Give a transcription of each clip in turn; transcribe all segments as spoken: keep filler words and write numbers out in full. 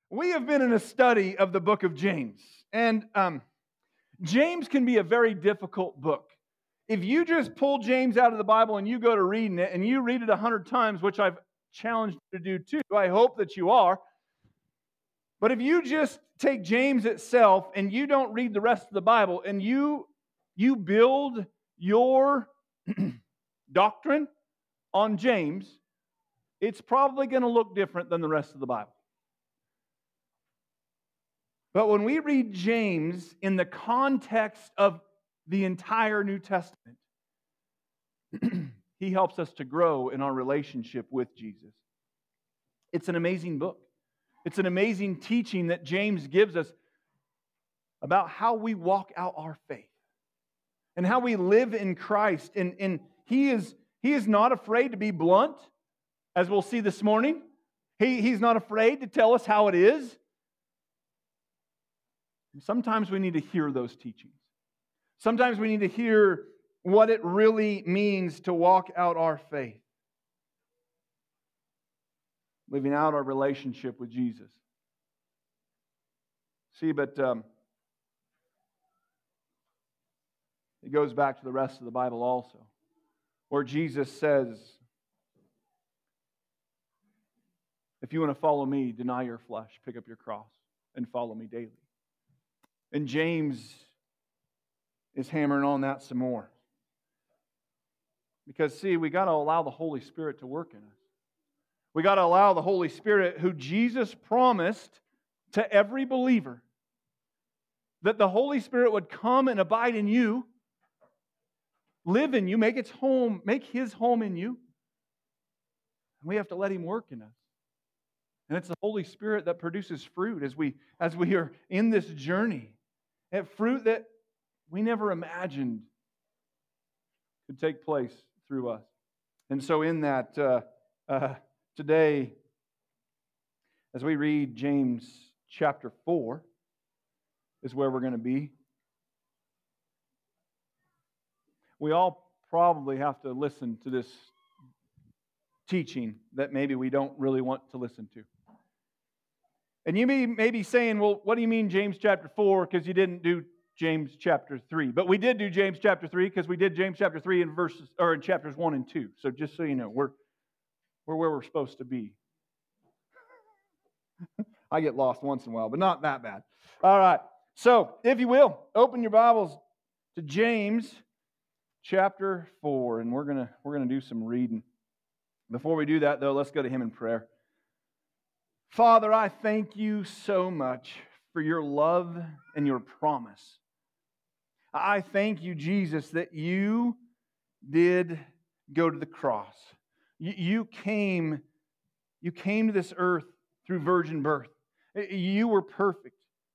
We have been in a study of the book of James, and um, James can be a very difficult book. If you just pull James out of the Bible and you go to reading it, and you read it a hundred times, which I've challenged you to do too, I hope that you are. But if you just take James itself and you don't read the rest of the Bible, and you you build your doctrine on James, it's probably going to look different than the rest of the Bible. But when we read James in the context of the entire New Testament, he helps us to grow in our relationship with Jesus. It's an amazing book. It's an amazing teaching that James gives us about how we walk out our faith and how we live in Christ. And, and he is, he is not afraid to be blunt, as we'll see this morning. He, he's not afraid to tell us how it is. Sometimes we need to hear those teachings. Sometimes we need to hear what it really means to walk out our faith. Living out our relationship with Jesus. See, but um, it goes back to the rest of the Bible also, where Jesus says, if you want to follow me, deny your flesh, pick up your cross, and follow me daily. And James is hammering on that some more. Because, see, we got to allow the Holy Spirit to work in us. We got to allow the Holy Spirit, who Jesus promised to every believer, that the Holy Spirit would come and abide in you, live in you, make its home, make His home in you. And we have to let Him work in us. And it's the Holy Spirit that produces fruit as we as we are in this journey. And fruit that we never imagined could take place through us. And so in that, uh, uh, today, as we read James chapter four, is where we're going to be. We all probably have to listen to this teaching that maybe we don't really want to listen to. And you may, may be saying, well, what do you mean James chapter four? Because you didn't do James chapter three. But we did do James chapter three because we did James chapter three in verses or in chapters one and two. So just so you know, we're we're where we're supposed to be. I get lost once in a while, but not that bad. All right. So, if you will, open your Bibles to James chapter four, and we're gonna we're gonna do some reading. Before we do that, though, let's go to Him in prayer. Father, I thank you so much for your love and your promise. I thank you, Jesus, that you did go to the cross. You, you came, you came to this earth through virgin birth. You were perfect.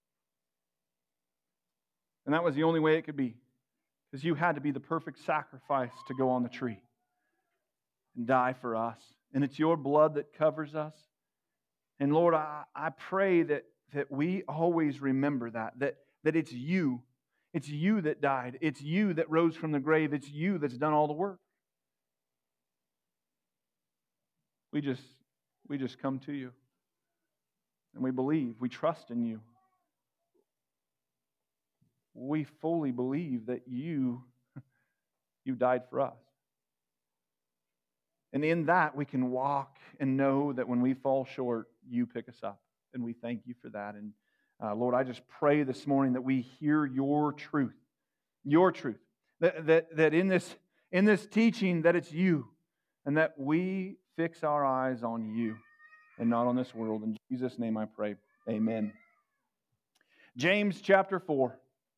And that was the only way it could be. Because you had to be the perfect sacrifice to go on the tree and die for us. And it's your blood that covers us. And Lord, I, I pray that, that we always remember that, that, that it's you. It's you that died. It's you that rose from the grave. It's you that's done all the work. We just, we just come to you. And we believe. We trust in you. We fully believe that you, you died for us. And in that, we can walk and know that when we fall short, you pick us up. And we thank you for that. And uh, Lord, I just pray this morning that we hear your truth. Your truth. That, that, that in this, in this teaching, that it's you. And that we fix our eyes on you and not on this world. In Jesus' name I pray. Amen. James chapter four.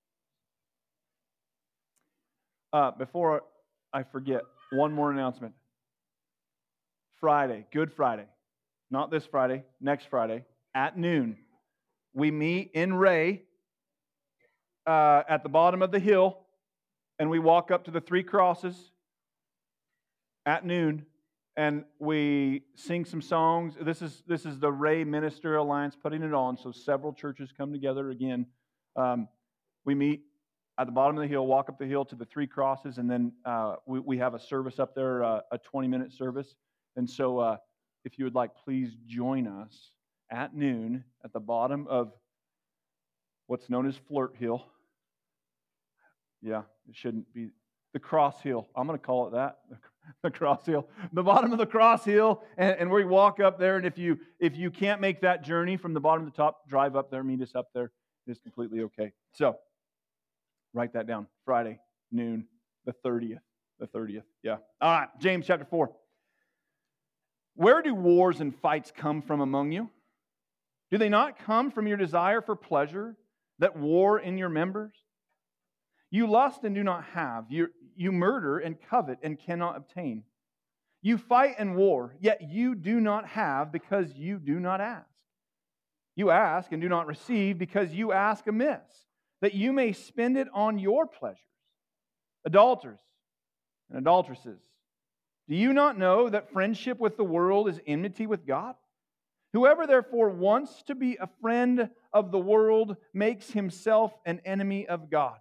Uh, before I forget, one more announcement. Friday, Good Friday, not this Friday, next Friday, at noon, we meet in Ray uh, at the bottom of the hill, and we walk up to the three crosses at noon, and we sing some songs. This is this is the Ray Minister Alliance putting it on, so several churches come together again. Um, we meet at the bottom of the hill, walk up the hill to the three crosses, and then uh, we, we have a service up there, uh, a twenty-minute service. And so uh, if you would like, please join us at noon at the bottom of what's known as Flirt Hill. Yeah, it shouldn't be the Cross Hill. I'm going to call it that, the Cross Hill. The bottom of the Cross Hill, and, and we walk up there, and if you if you can't make that journey from the bottom to the top, drive up there, meet us up there. It's completely okay. So, write that down. Friday, noon, the thirtieth. The thirtieth, yeah. All right, James chapter four. Where do wars and fights come from among you? Do they not come from your desire for pleasure that war in your members? You lust and do not have. You, you murder and covet and cannot obtain. You fight and war, yet you do not have because you do not ask. You ask and do not receive because you ask amiss, that you may spend it on your pleasures. Adulterers and adulteresses, do you not know that friendship with the world is enmity with God? Whoever therefore wants to be a friend of the world makes himself an enemy of God.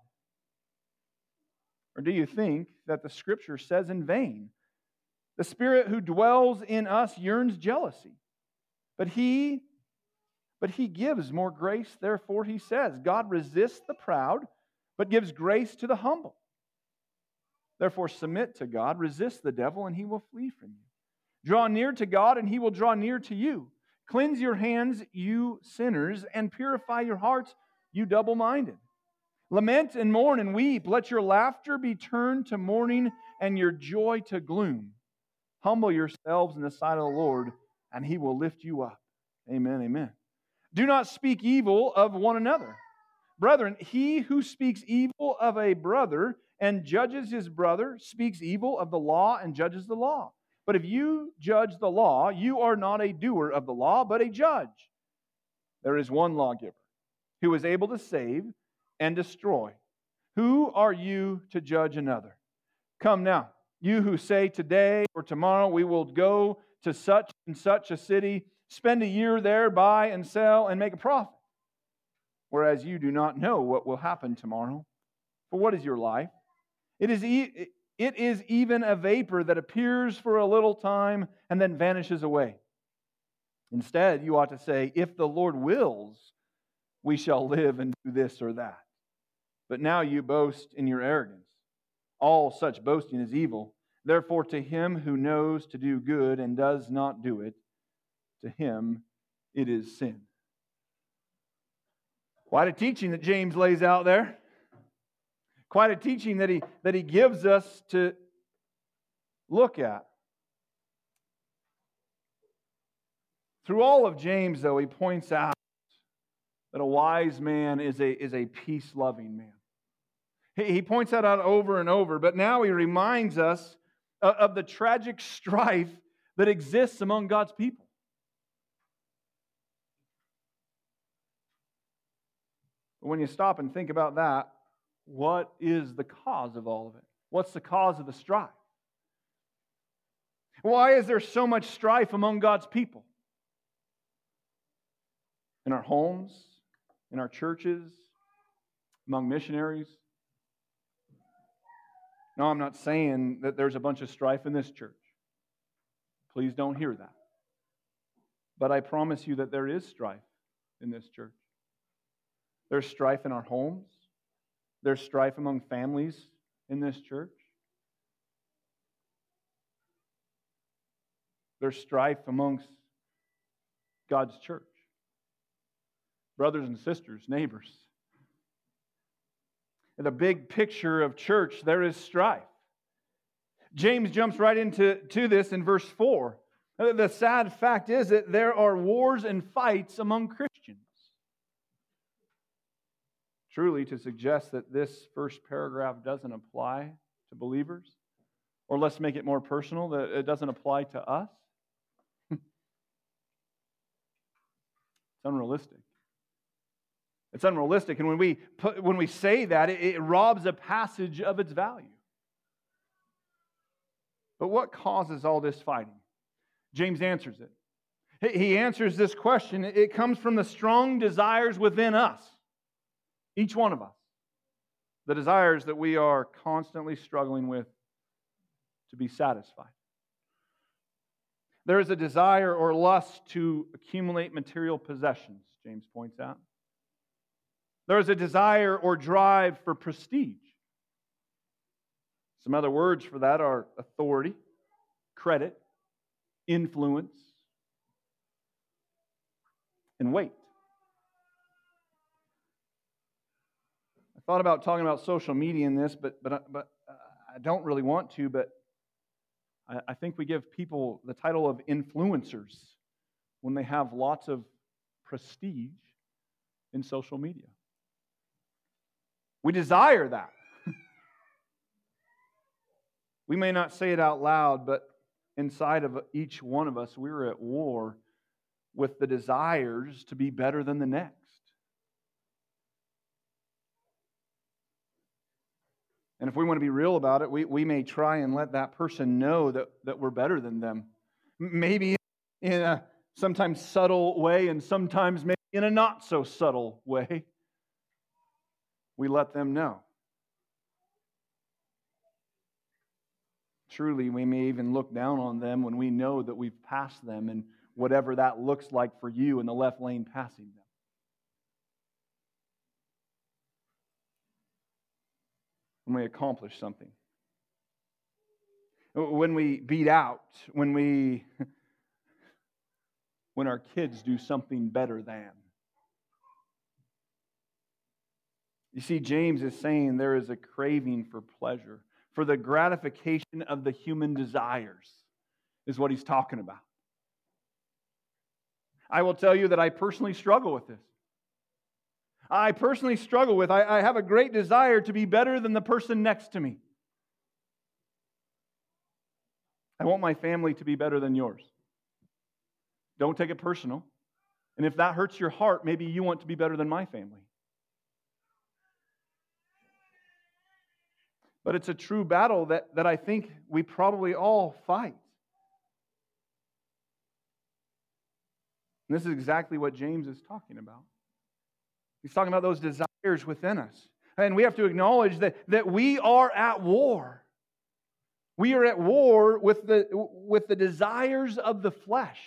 Or do you think that the Scripture says in vain, the Spirit who dwells in us yearns jealousy, but he, but he gives more grace, therefore he says, God resists the proud, but gives grace to the humble. Therefore submit to God, resist the devil, and he will flee from you. Draw near to God, and he will draw near to you. Cleanse your hands, you sinners, and purify your hearts, you double-minded. Lament and mourn and weep. Let your laughter be turned to mourning and your joy to gloom. Humble yourselves in the sight of the Lord, and he will lift you up. Amen, amen. Do not speak evil of one another. Brethren, he who speaks evil of a brother and judges his brother speaks evil of the law and judges the law. But if you judge the law, you are not a doer of the law, but a judge. There is one lawgiver who is able to save and destroy. Who are you to judge another? Come now, you who say today or tomorrow we will go to such and such a city, spend a year there, buy and sell, and make a profit. Whereas you do not know what will happen tomorrow. For what is your life? It is, e- it is even a vapor that appears for a little time and then vanishes away. Instead, you ought to say, if the Lord wills, we shall live and do this or that. But now you boast in your arrogance. All such boasting is evil. Therefore, to him who knows to do good and does not do it, to him it is sin. Quite a teaching that James lays out there. Quite a teaching that he, that he gives us to look at. Through all of James, though, he points out that a wise man is a, is a peace-loving man. He, he points that out over and over, but now he reminds us of, of the tragic strife that exists among God's people. But when you stop and think about that, what is the cause of all of it? What's the cause of the strife? Why is there so much strife among God's people? In our homes, in our churches, among missionaries? No, I'm not saying that there's a bunch of strife in this church. Please don't hear that. But I promise you that there is strife in this church. There's strife in our homes. There's strife among families in this church. There's strife amongst God's church. Brothers and sisters, neighbors. In the big picture of church, there is strife. James jumps right into to this in verse four. The sad fact is that there are wars and fights among Christians. Truly, to suggest that this first paragraph doesn't apply to believers, or let's make it more personal, that it doesn't apply to us, it's unrealistic. It's unrealistic, and when we put, when we say that, it, it robs a passage of its value. But what causes all this fighting? James answers it. He answers this question. It comes from the strong desires within us. Each one of us. The desires that we are constantly struggling with to be satisfied. There is a desire or lust to accumulate material possessions, James points out. There is a desire or drive for prestige. Some other words for that are authority, credit, influence, and weight. I thought about talking about social media in this, but but but I don't really want to. But I, I think we give people the title of influencers when they have lots of prestige in social media. We desire that. We may not say it out loud, but inside of each one of us, we're at war with the desires to be better than the next. And if we want to be real about it, we, we may try and let that person know that, that we're better than them. Maybe in a sometimes subtle way and sometimes maybe in a not so subtle way. We let them know. Truly, we may even look down on them when we know that we've passed them and whatever that looks like for you in the left lane passing them. When we accomplish something. When we beat out, when we when our kids do something better than. You see, James is saying there is a craving for pleasure, for the gratification of the human desires, is what he's talking about. I will tell you that I personally struggle with this. I personally struggle with, I, I have a great desire to be better than the person next to me. I want my family to be better than yours. Don't take it personal. And if that hurts your heart, maybe you want to be better than my family. But it's a true battle that, that I think we probably all fight. And this is exactly what James is talking about. He's talking about those desires within us. And we have to acknowledge that, that we are at war. We are at war with the, with the desires of the flesh.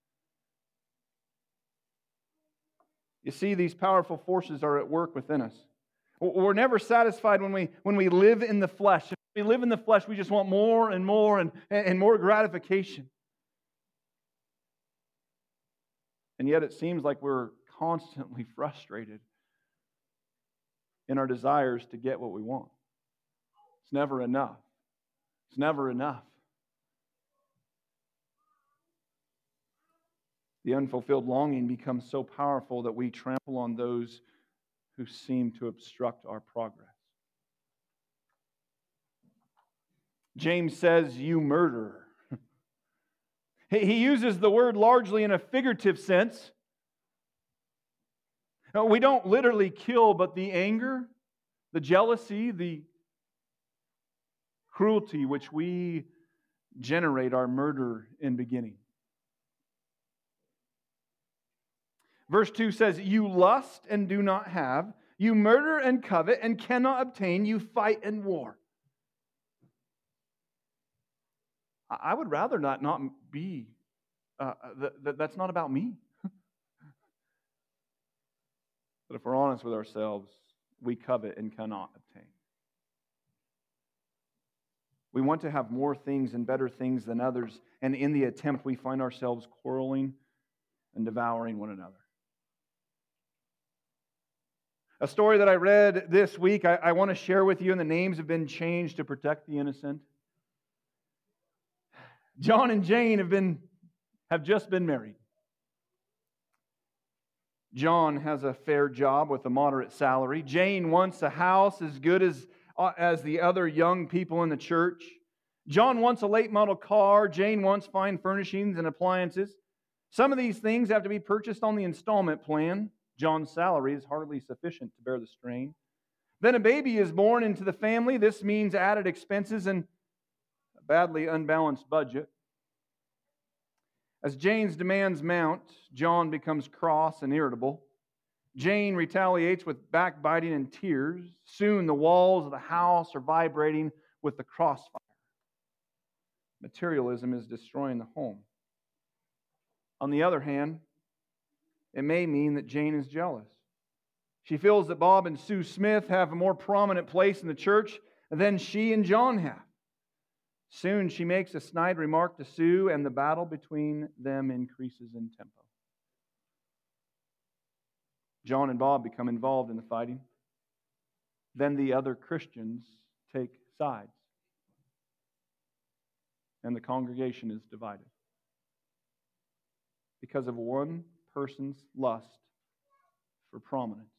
You see, these powerful forces are at work within us. We're never satisfied when we when we live in the flesh. If we live in the flesh, we just want more and more and, and more gratification. And yet it seems like we're constantly frustrated in our desires to get what we want. It's never enough. It's never enough. The unfulfilled longing becomes so powerful that we trample on those who seem to obstruct our progress. James says, you murderer. He uses the word largely in a figurative sense. We don't literally kill, but the anger, the jealousy, the cruelty which we generate are murder in beginning. Verse two says, you lust and do not have, you murder and covet and cannot obtain, you fight and war. I would rather not, not be, uh, that, that's not about me. But if we're honest with ourselves, we covet and cannot obtain. We want to have more things and better things than others, and in the attempt we find ourselves quarreling and devouring one another. A story that I read this week, I, I want to share with you, and the names have been changed to protect the innocent. John and Jane have been have just been married. John has a fair job with a moderate salary. Jane wants a house as good as, uh, as the other young people in the church. John wants a late model car. Jane wants fine furnishings and appliances. Some of these things have to be purchased on the installment plan. John's salary is hardly sufficient to bear the strain. Then a baby is born into the family. This means added expenses and a badly unbalanced budget. As Jane's demands mount, John becomes cross and irritable. Jane retaliates with backbiting and tears. Soon the walls of the house are vibrating with the crossfire. Materialism is destroying the home. On the other hand, it may mean that Jane is jealous. She feels that Bob and Sue Smith have a more prominent place in the church than she and John have. Soon she makes a snide remark to Sue, and the battle between them increases in tempo. John and Bob become involved in the fighting. Then the other Christians take sides, and the congregation is divided because of one person's lust for prominence.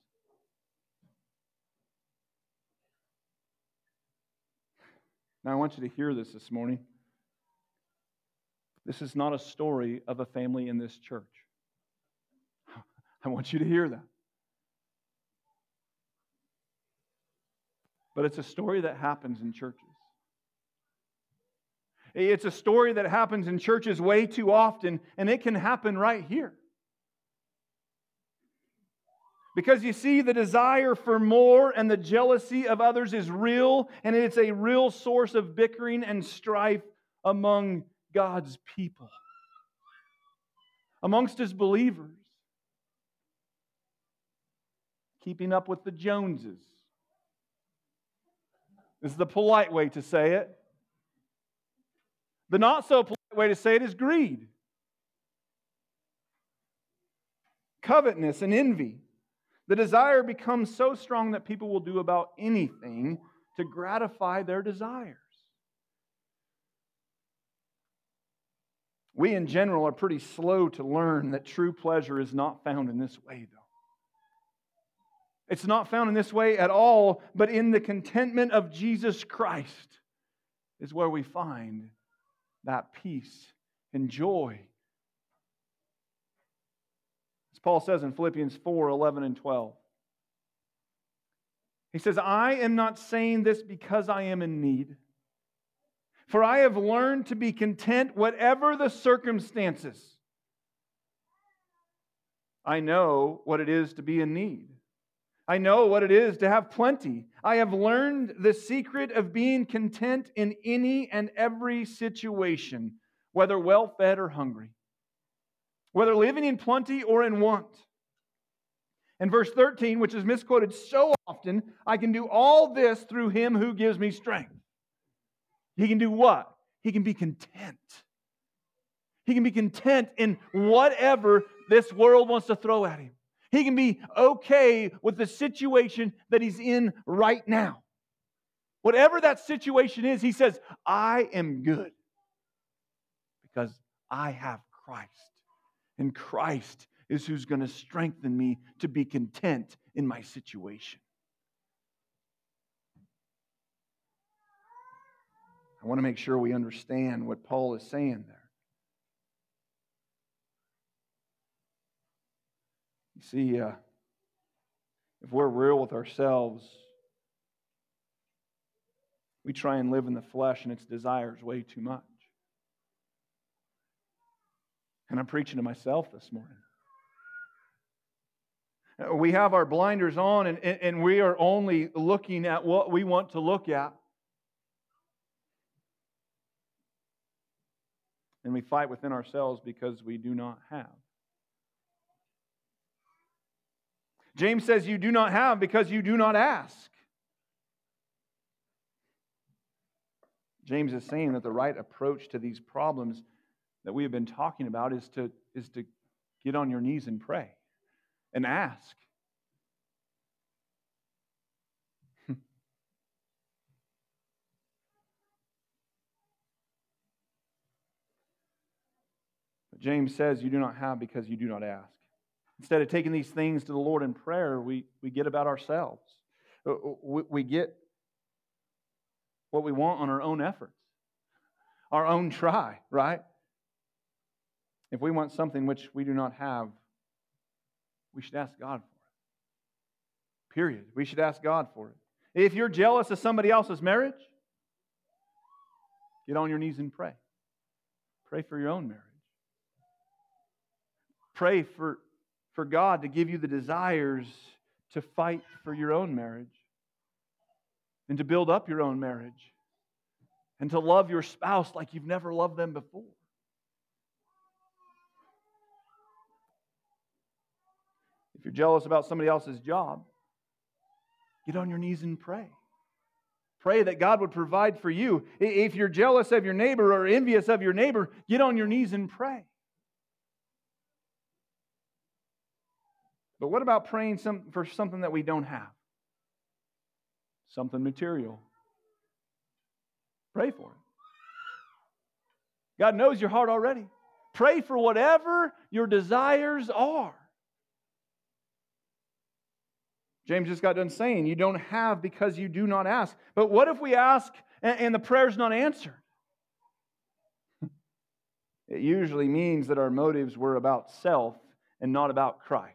Now I want you to hear this this morning. This is not a story of a family in this church. I want you to hear that. But it's a story that happens in churches. It's a story that happens in churches way too often, and it can happen right here. Because you see, the desire for more and the jealousy of others is real, and it's a real source of bickering and strife among God's people, amongst His believers. Keeping up with the Joneses is the polite way to say it. The not so polite way to say it is greed, covetousness, and envy. The desire becomes so strong that people will do about anything to gratify their desires. We in general are pretty slow to learn that true pleasure is not found in this way, though. It's not found in this way at all, but in the contentment of Jesus Christ is where we find that peace and joy. As Paul says in Philippians four, eleven and twelve. He says, I am not saying this because I am in need, for I have learned to be content whatever the circumstances. I know what it is to be in need. I know what it is to have plenty. I have learned the secret of being content in any and every situation, whether well-fed or hungry, whether living in plenty or in want. And verse thirteen, which is misquoted so often, I can do all this through Him who gives me strength. He can do what? He can be content. He can be content in whatever this world wants to throw at him. He can be okay with the situation that he's in right now. Whatever that situation is, he says, I am good because I have Christ. And Christ is who's going to strengthen me to be content in my situation. I want to make sure we understand what Paul is saying there. You see, uh, if we're real with ourselves, we try and live in the flesh and its desires way too much. And I'm preaching to myself this morning. We have our blinders on and, and we are only looking at what we want to look at. And we fight within ourselves because we do not have. James says you do not have because you do not ask. James is saying that the right approach to these problems that we have been talking about is to, is to get on your knees and pray and ask. But James says you do not have because you do not ask. Instead of taking these things to the Lord in prayer, we, we get about ourselves. We, we get what we want on our own efforts, our own try, right? If we want something which we do not have, we should ask God for it. Period. We should ask God for it. If you're jealous of somebody else's marriage, get on your knees and pray. Pray for your own marriage. Pray for, for God to give you the desires to fight for your own marriage and to build up your own marriage and to love your spouse like you've never loved them before. If you're jealous about somebody else's job, get on your knees and pray. Pray that God would provide for you. If you're jealous of your neighbor or envious of your neighbor, get on your knees and pray. But what about praying some, for something that we don't have? Something material. Pray for it. God knows your heart already. Pray for whatever your desires are. James just got done saying, you don't have because you do not ask. But what if we ask and, and the prayer's not answered? It usually means that our motives were about self and not about Christ.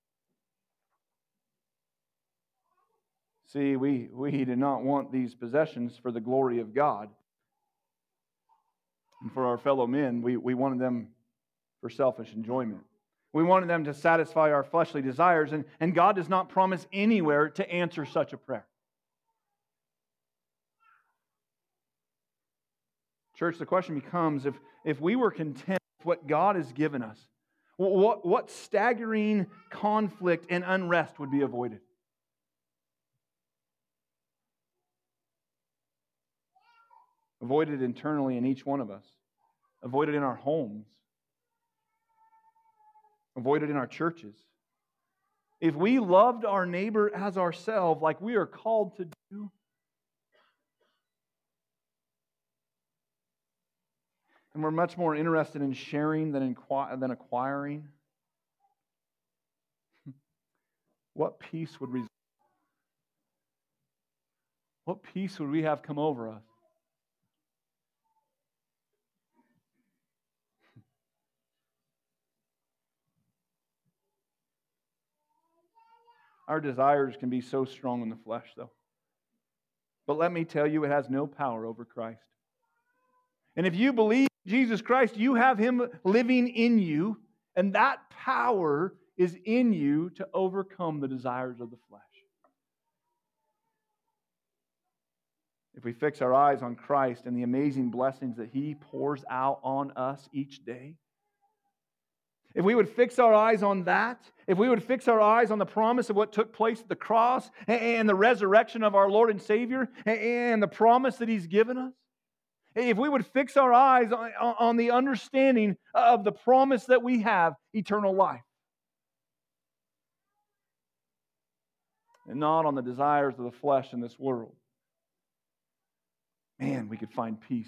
See, we, we did not want these possessions for the glory of God. And for our fellow men, we, we wanted them for selfish enjoyment. We wanted them to satisfy our fleshly desires, and, and God does not promise anywhere to answer such a prayer. Church, the question becomes, if, if we were content with what God has given us, what, what staggering conflict and unrest would be avoided? Avoided internally in each one of us. Avoided in our homes. Avoided in our churches. If we loved our neighbor as ourselves, like we are called to do, and we're much more interested in sharing than, inqu- than acquiring, what peace would result? What peace would we have come over us? Our desires can be so strong in the flesh, though. But let me tell you, it has no power over Christ. And if you believe Jesus Christ, you have Him living in you, and that power is in you to overcome the desires of the flesh. If we fix our eyes on Christ and the amazing blessings that He pours out on us each day, if we would fix our eyes on that, if we would fix our eyes on the promise of what took place at the cross and the resurrection of our Lord and Savior and the promise that He's given us, if we would fix our eyes on the understanding of the promise that we have, eternal life, and not on the desires of the flesh in this world, man, we could find peace.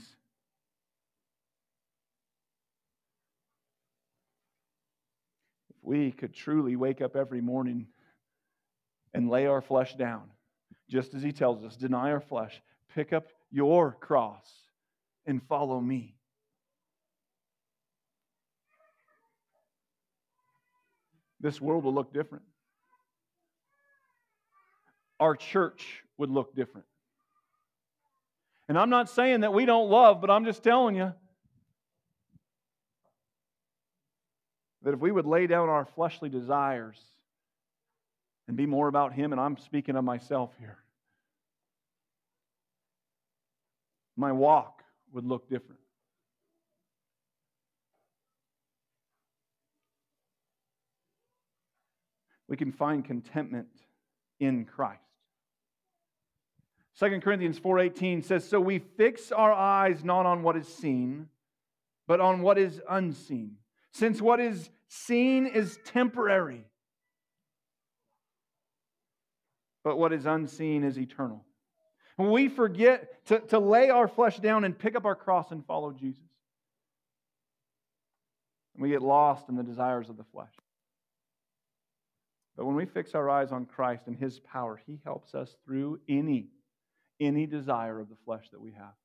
We could truly wake up every morning and lay our flesh down, just as He tells us, deny our flesh, pick up your cross, and follow me. This world will look different. Our church would look different. And I'm not saying that we don't love, but I'm just telling you that if we would lay down our fleshly desires and be more about Him, and I'm speaking of myself here, my walk would look different. We can find contentment in Christ. Second Corinthians four eighteen says, so we fix our eyes not on what is seen, but on what is unseen. Since what is seen is temporary, but what is unseen is eternal. When we forget to, to lay our flesh down and pick up our cross and follow Jesus, we get lost in the desires of the flesh. But when we fix our eyes on Christ and His power, He helps us through any, any desire of the flesh that we have.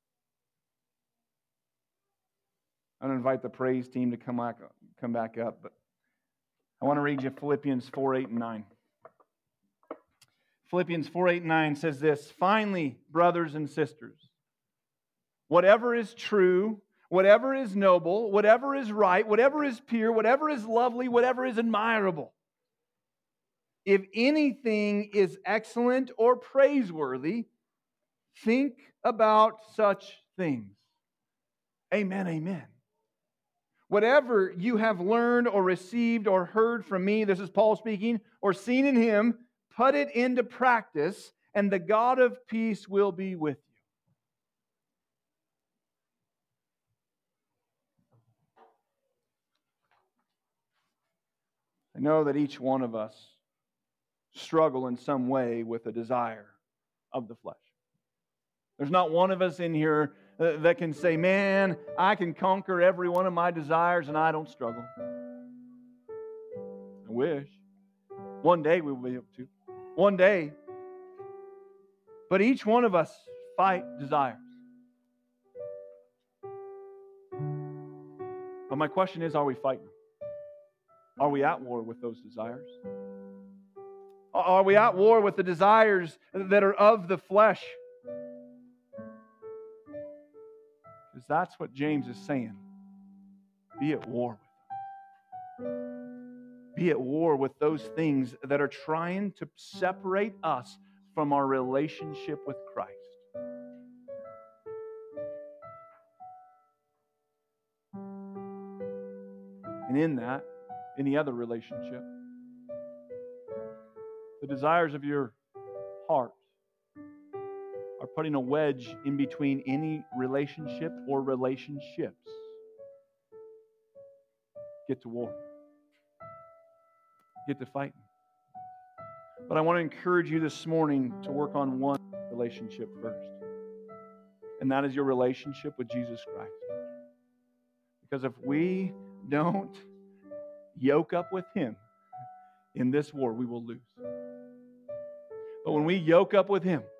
I'm going to invite the praise team to come back, come back up, but I want to read you Philippians four, eight, and nine. Philippians four, eight, and nine says this, finally, brothers and sisters, whatever is true, whatever is noble, whatever is right, whatever is pure, whatever is lovely, whatever is admirable, if anything is excellent or praiseworthy, think about such things. Amen, amen. Whatever you have learned or received or heard from me, this is Paul speaking, or seen in him, put it into practice, and the God of peace will be with you. I know that each one of us struggle in some way with a desire of the flesh. There's not one of us in here that can say, man, I can conquer every one of my desires and I don't struggle. I wish. One day we will be able to. One day. But each one of us fight desires. But my question is, are we fighting? Are we at war with those desires? Are we at war with the desires that are of the flesh? Because that's what James is saying. Be at war with them. Be at war with those things that are trying to separate us from our relationship with Christ. And in that, any other relationship, the desires of your heart are putting a wedge in between any relationship or relationships. Get to war. Get to fighting. But I want to encourage you this morning to work on one relationship first. And that is your relationship with Jesus Christ. Because if we don't yoke up with Him in this war, we will lose. But when we yoke up with Him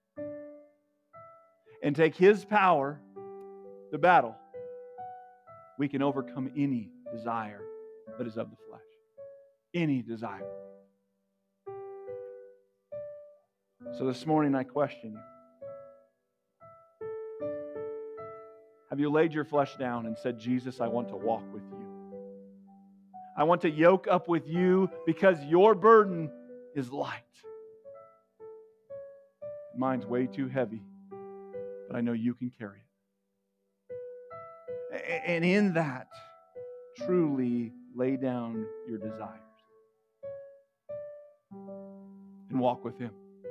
and take His power to battle, we can overcome any desire that is of the flesh. Any desire. So this morning I question you. Have you laid your flesh down and said, Jesus, I want to walk with you. I want to yoke up with you because your burden is light. Mine's way too heavy, but I know you can carry it. And in that, truly lay down your desires and walk with Him.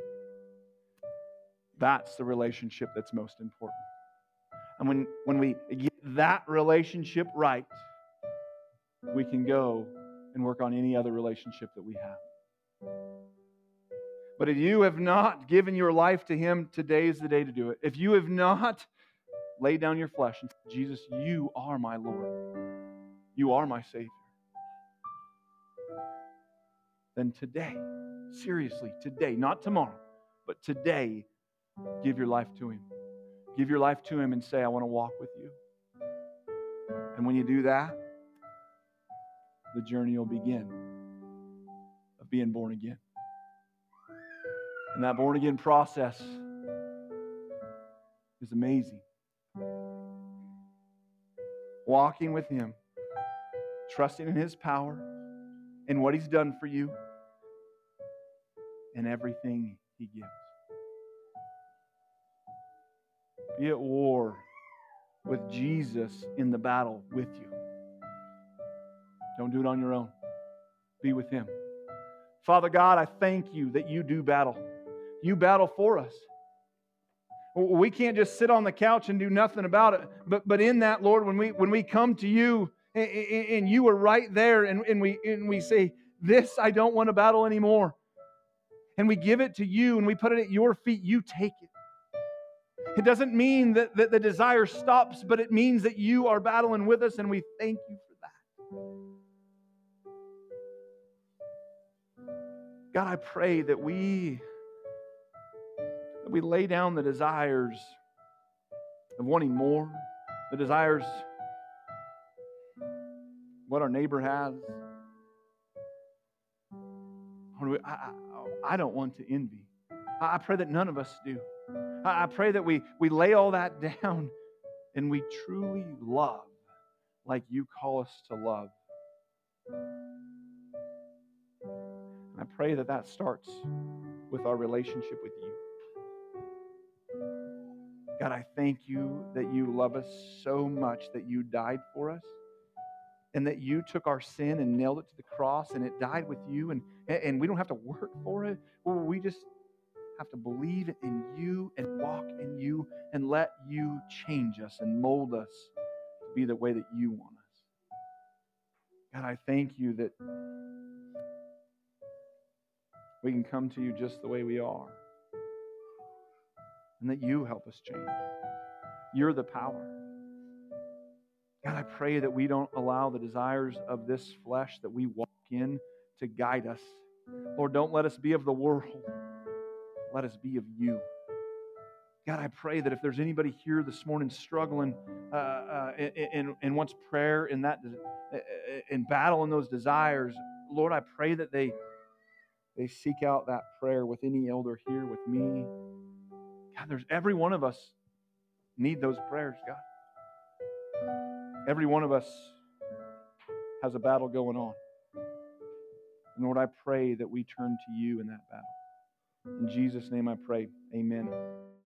That's the relationship that's most important. And when, when we get that relationship right, we can go and work on any other relationship that we have. But if you have not given your life to Him, today is the day to do it. If you have not laid down your flesh and said, Jesus, you are my Lord. You are my Savior. Then today, seriously, today, not tomorrow, but today, give your life to Him. Give your life to Him and say, I want to walk with you. And when you do that, the journey will begin of being born again. And that born again process is amazing. Walking with Him, trusting in His power and what He's done for you and everything He gives. Be at war with Jesus in the battle with you. Don't do it on your own. Be with Him. Father God, I thank you that you do battle. You battle for us. We can't just sit on the couch and do nothing about it. But, but in that, Lord, when we when we come to you and, and you are right there and, and, we, and we say, this I don't want to battle anymore. And we give it to you and we put it at your feet, you take it. It doesn't mean that, that the desire stops, but it means that you are battling with us and we thank you for that. God, I pray that we that we lay down the desires of wanting more, the desires what our neighbor has. I, I, I don't want to envy. I pray that none of us do. I pray that we, we lay all that down and we truly love like you call us to love. I pray that that starts with our relationship with you. God, I thank you that you love us so much that you died for us and that you took our sin and nailed it to the cross, and it died with you, and, and we don't have to work for it. We just have to believe in you and walk in you and let you change us and mold us to be the way that you want us. God, I thank you that we can come to you just the way we are, and that you help us change. You're the power. God, I pray that we don't allow the desires of this flesh that we walk in to guide us. Lord, don't let us be of the world. Let us be of you. God, I pray that if there's anybody here this morning struggling uh, uh, and, and wants prayer in that in battle in those desires, Lord, I pray that they they seek out that prayer with any elder here, with me. God, there's every one of us need those prayers, God. Every one of us has a battle going on. And Lord, I pray that we turn to you in that battle. In Jesus' name I pray, amen.